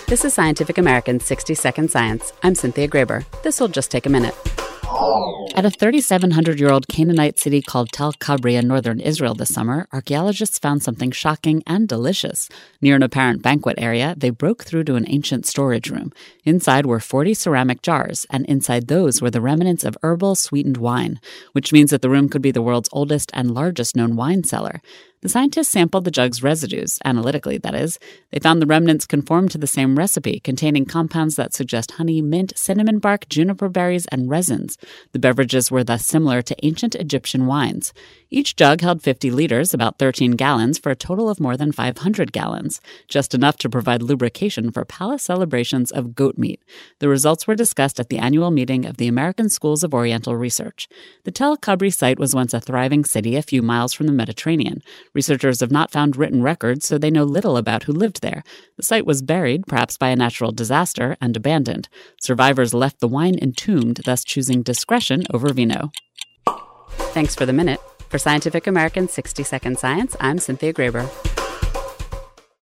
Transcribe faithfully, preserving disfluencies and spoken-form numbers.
This is Scientific American's sixty second Science. I'm Cynthia Graber. This'll just take a minute. At a thirty-seven hundred year old Canaanite city called Tel Kabri in northern Israel this summer, archaeologists found something shocking and delicious. Near an apparent banquet area, they broke through to an ancient storage room. Inside were forty ceramic jars, and inside those were the remnants of herbal sweetened wine, which means that the room could be the world's oldest and largest known wine cellar. The scientists sampled the jug's residues, analytically that is. They found the remnants conformed to the same recipe, containing compounds that suggest honey, mint, cinnamon bark, juniper berries, and resins. The beverages were thus similar to ancient Egyptian wines. Each jug held fifty liters, about thirteen gallons, for a total of more than five hundred gallons, just enough to provide lubrication for palace celebrations of goat meat. The results were discussed at the annual meeting of the American Schools of Oriental Research. The Tel Kabri site was once a thriving city a few miles from the Mediterranean. Researchers have not found written records, so they know little about who lived there. The site was buried, perhaps by a natural disaster, and abandoned. Survivors left the wine entombed, thus choosing discretion over vino. Thanks for the minute. For Scientific American's sixty second Science, I'm Cynthia Graber.